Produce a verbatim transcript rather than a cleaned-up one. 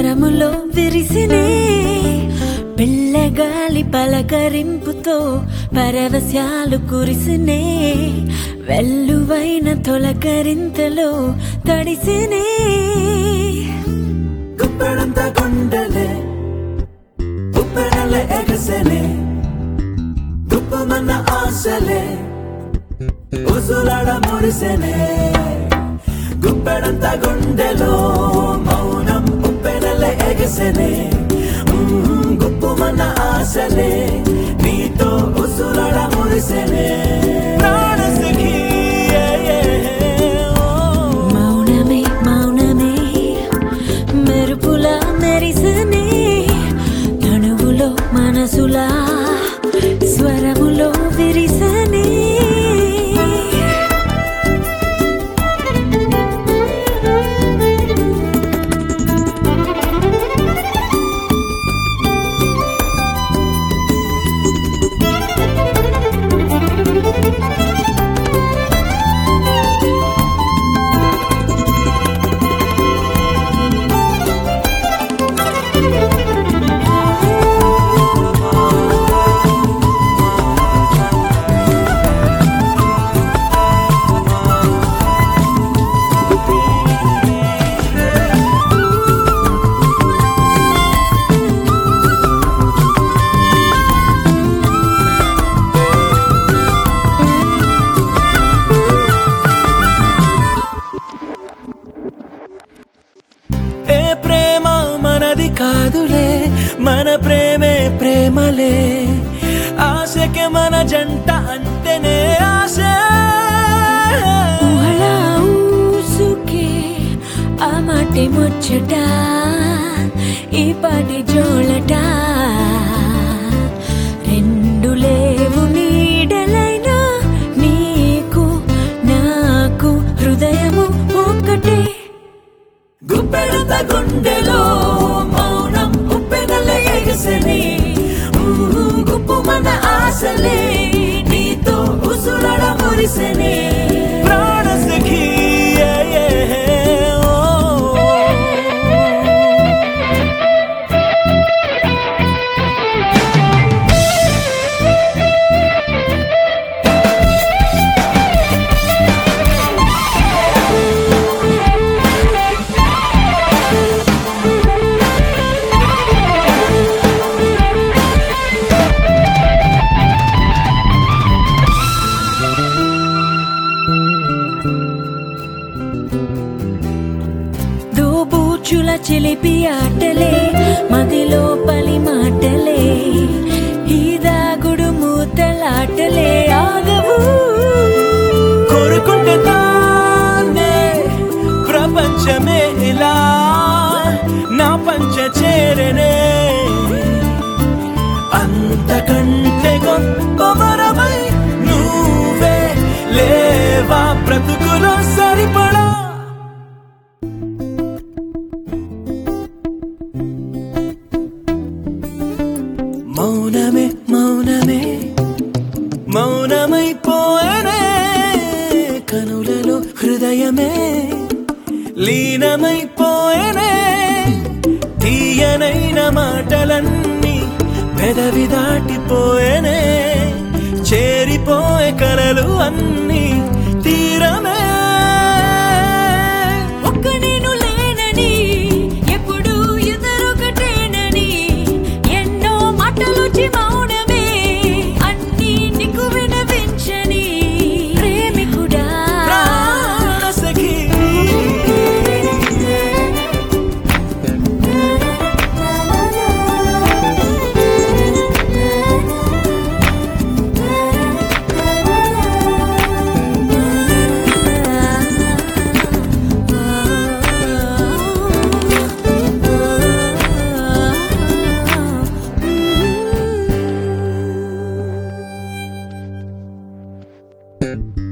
స్వరములో విరిసినే పిల్లగాలి పలకరింపుతో పరవశ్యాలు కురిసినే వెల్లువైన తొలకరింతలో తడిసినే గుప్పెడంత గుండెలే గుప్పెడలే ఎగసెలే గుప్పమన్న ఆశలే ఉసులాడ మురిసెనే గుప్పెడంత గుండెలో మౌనం ఉప్పెడలే ఎగసెనే గుప్పమన్న ఆశలే నీతో ఉసులాడ మురిసెనే మౌనమే మౌనమే మెరుపులా మెరిసనే తనువులో మనసులా స్వరములో విరిసనే కాదులే మన ప్రేమే ప్రేమలే ఆశకే మన జంట అంటేనే ఆశ ఊసుకే ఆ మాటి ముచ్చట ఈ పాటి జోలట రెండు లేవు నీడలైనా నీకు నాకు హృదయము ఒక్కటే గుప్పెడంత గుండెలో మౌనం ఉప్పెనలే ఎగసెనే గుప్పమన్న ఆశలే నీతో ఉసులాడ మురిసెనే ప్రాణ సఖీ దోబూచుల చిలిపి ఆటలే మదిలో పలి మాటలే ఈ దాగుడు మూతలాటలే ఆగవు కోరుకుంటే తానే ప్రపంచమే ఇలా నా పంచ చేరనే అంతకంటే గొప్ప వరమై నువ్వే లేవా బ్రతుకులో సరిపడా మౌనమే మౌనమే మౌనమైపోయనే కనులలో హృదయమే లీనమైపోయనే తీయనైన మాటలన్నీ పెదవి దాటిపోయనే చేరిపోయే కలలు అన్నీ తీరమే you